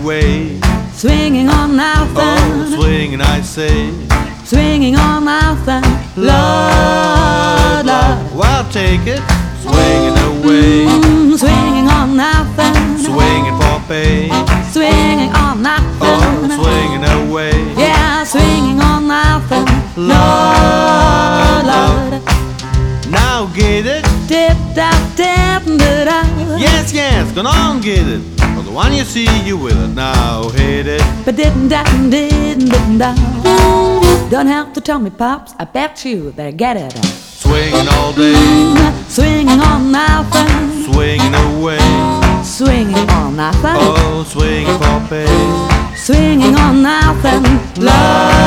away. Swinging on nothing, Oh, swinging I say. swinging on nothing. Lord, Lord, Well, take it, swinging away. Swinging on nothing, Swinging for pay. swinging on nothing. Oh, swinging away. Yeah, swinging on nothing. Lord, Lord, Now get it. dip, dap, dip, da, da. Yes, yes, go on, get it. For the one you see, you with it. Now hit it. But didn't da, didn't da. Don't have to tell me, pops. I bet you better get it. Swinging all day. Swinging on nothing, Swinging away. swinging on nothing, Oh, swinging for pay. swinging on nothing. Lord,